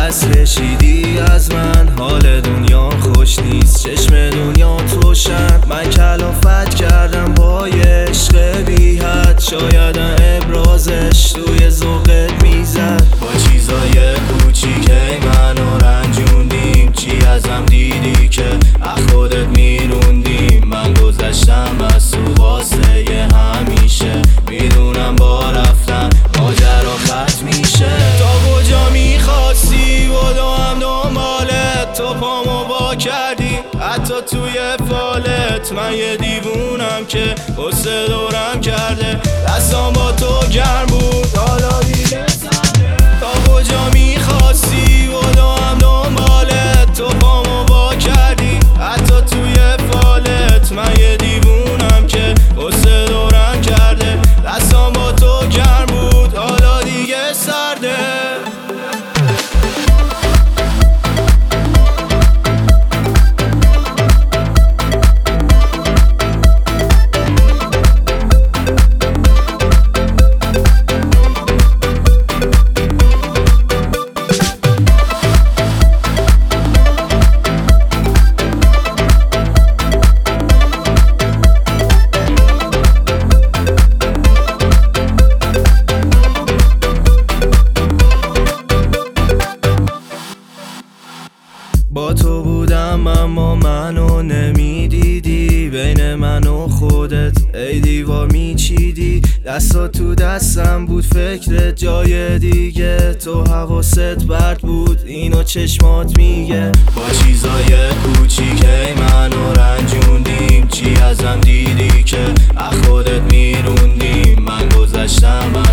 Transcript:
دست کشیدی از من، حال دنیا خوش نیست، چشم دنیا روشن. من کلافت کردم با عشق بی حد، شاید ابرازش توی ذوقت میزد. با چیزای کوچیکه منو رنجوندیم، چی ازم دیدی که از خودت میروندی. من گذشتم از تو واسه همیشه، میدونم با رفتن ماجرا ختم میشه. تا کجا میخواستی و هم دنبالت، تو پامو با کردی حتی توی فالت. من یه دیوونم که قصه دورم کرده، دستام با تو گرم بود حالا دیگه سرده. تا کجا میخواستی و هم دنبالت، تو پامو با کردی حتی توی فالت. من یه دیوونم که قصه دورم کرده، دستام با تو گرم بود حالا دیگه سرده. با تو بودم اما منو نمیدیدی، بین من و خودت ای دیوار میچیدی. دستات تو دستم بود فکرت جای دیگه، تو حواست برد بود اینو چشمات میگه. با چیزای کوچیکه منو رنجوندیم، چی ازم دیدی که از خودت میروندی. من گذشتم